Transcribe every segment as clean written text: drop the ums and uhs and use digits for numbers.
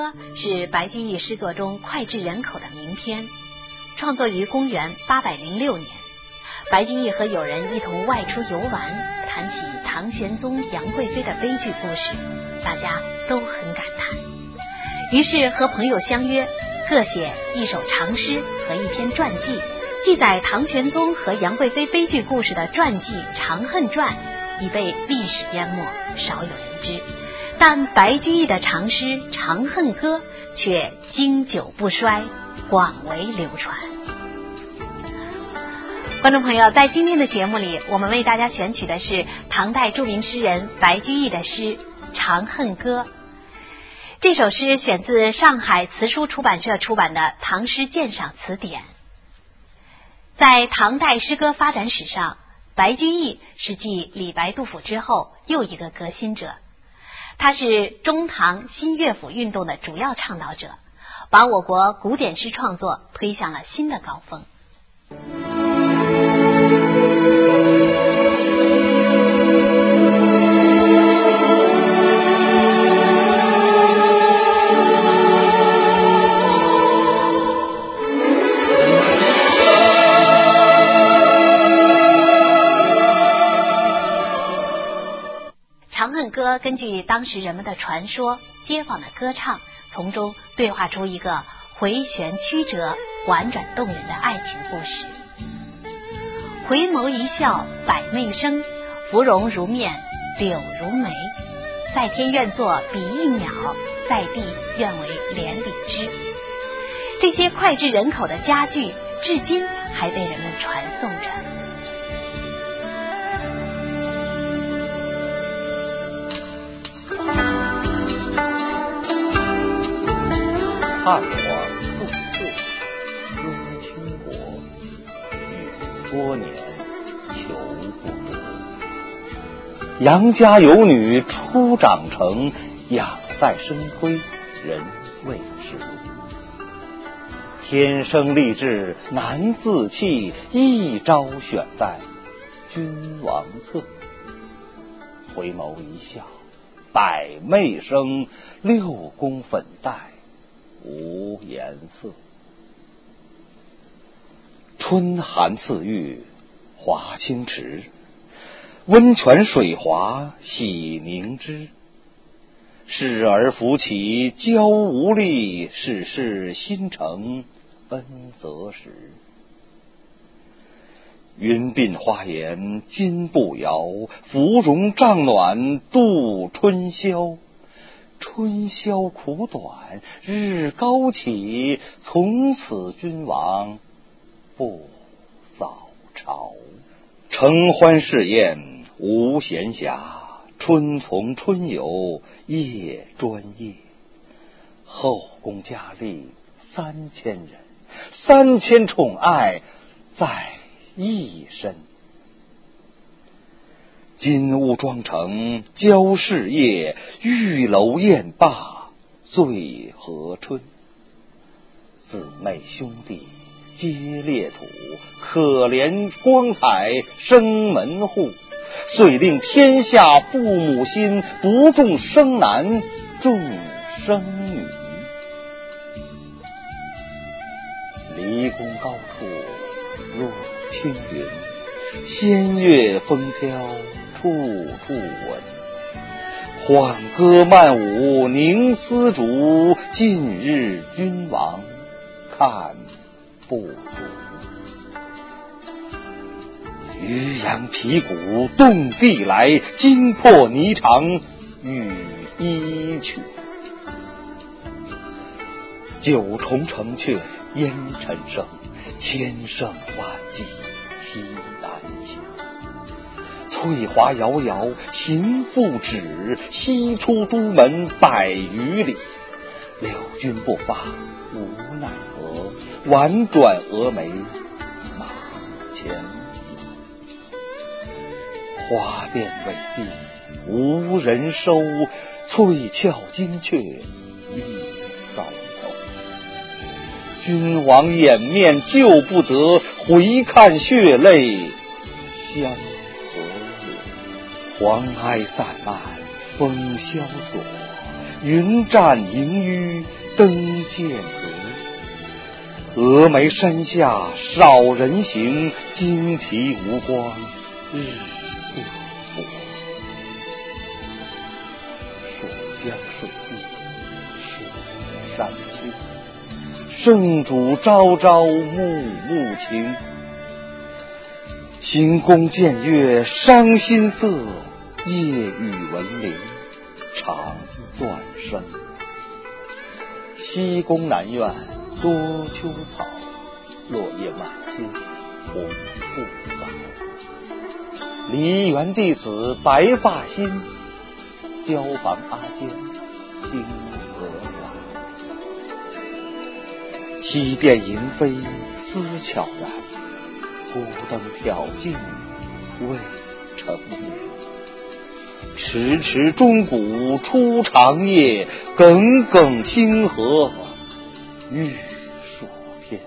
歌》是白居易诗作中脍炙人口的名篇，创作于公元806年。白居易和友人一同外出游玩，谈起唐玄宗杨贵妃的悲剧故事，大家都很感叹，于是和朋友相约，各写一首长诗和一篇传记，记载唐玄宗和杨贵妃悲剧故事的传记《长恨传》已被历史淹没，少有人知。但白居易的长诗《长恨歌》却经久不衰，广为流传。观众朋友，在今天的节目里，我们为大家选取的是唐代著名诗人白居易的诗《长恨歌》。这首诗选自上海词书出版社出版的《唐诗鉴赏词典》。在唐代诗歌发展史上，白居易是继李白、杜甫之后又一个革新者。他是中唐新乐府运动的主要倡导者，把我国古典诗创作推向了新的高峰。《长恨歌》根据当时人们的传说、街坊的歌唱，从中对话出一个回旋曲折、婉转动人的爱情故事。回眸一笑百媚生，芙蓉如面柳如眉。在天愿作比翼鸟，在地愿为连理枝。这些脍炙人口的佳句，至今还被人们传颂着。 汉皇复次，尊倾国，欲多年，求不得。杨家有女初长成，养在生辉，人未知。天生丽质难自弃，一朝选在君王侧。回眸一笑百媚生，六宫粉黛无颜色。春寒赐浴华清池，温泉水滑洗凝脂。侍儿扶起娇无力，事事新承恩泽时。云鬓花颜金步摇，芙蓉帐暖度春宵。春宵苦短日高起，从此君王不早朝。承欢试宴无闲暇，春从春游夜专夜。后宫佳丽3000人，3000宠爱在一身。金屋妆成娇侍夜，玉楼宴罢醉和春。姊妹兄弟皆列土，可怜光彩生门户。遂令天下父母心，不重生男重生女。离宫高处若轻云，仙乐风飘处处闻。缓歌慢舞凝丝竹，近日君王看不足。渔阳鼙鼓动地来，惊破霓裳羽衣曲。九重城阙烟尘生，千乘万骑西南行。翠华遥遥行复止，西出都门百余里。六军不发无奈何，婉转蛾眉马前死。花钿委地无人收，翠翘金雀一搔头。君王掩面救不得，回看血泪相和流。黄埃散漫风萧索，云栈萦纡登剑阁。峨眉山下少人行，旌旗无光日色薄。蜀江水碧水山青，圣主朝朝暮暮情。行宫见月伤心色，夜雨闻铃长断声。西宫南院多秋草，落叶满天红不扫。梨园弟子白发新，椒房阿监青娥来。西殿萤飞思悄然，孤灯挑尽未成眠。迟迟钟鼓初长夜，耿耿星河欲曙天。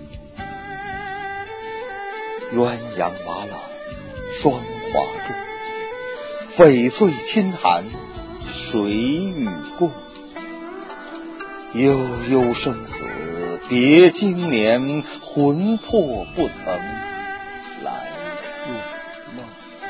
鸳鸯瓦冷霜华重，翡翠衾寒谁与共？悠悠生死别经年，魂魄不曾来入梦。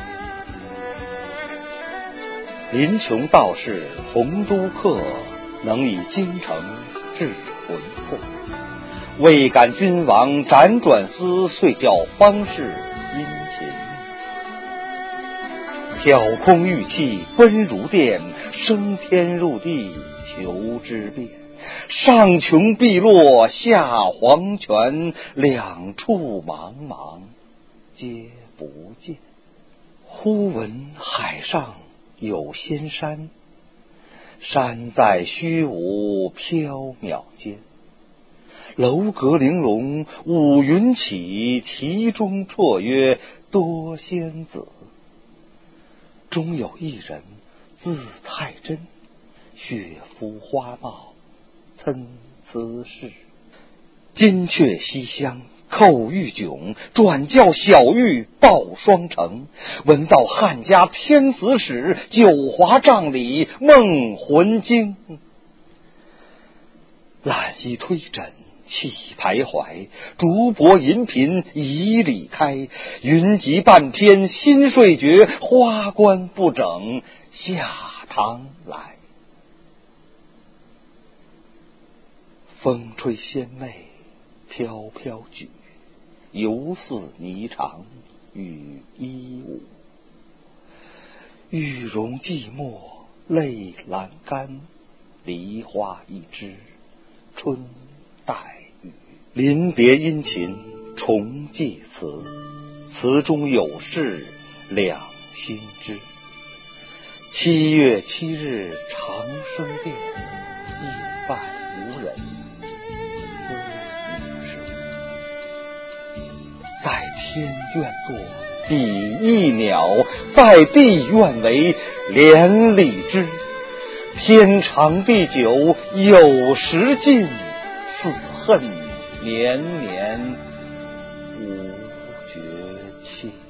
林琼道士洪都客，能以京城治魂魄。未感君王辗转思，遂教方士殷勤。挑空玉器分如电，升天入地求之变。上穷碧落下黄泉，两处茫茫皆不见。忽闻海上有仙山，山在虚无缥缈间。楼阁玲珑五云起，其中绰约多仙子。中有一人字太真，雪肤花貌参差是。金阙西厢叩玉迥，转教小玉报双成。闻道汉家天子使，九华帐里梦魂惊。揽衣推枕起徘徊，竹帛银屏迤逦开。云集半天心睡觉，花冠不整下堂来。风吹仙袂飘飘举，犹似霓裳羽衣舞。玉容寂寞泪阑干，梨花一枝春带雨。临别殷勤重寄词，词中有事两心知。7月7日长生殿，夜半无人思雨声。在天愿作比翼鸟，在地愿为连理枝。天长地久有时尽，此恨绵绵无绝期。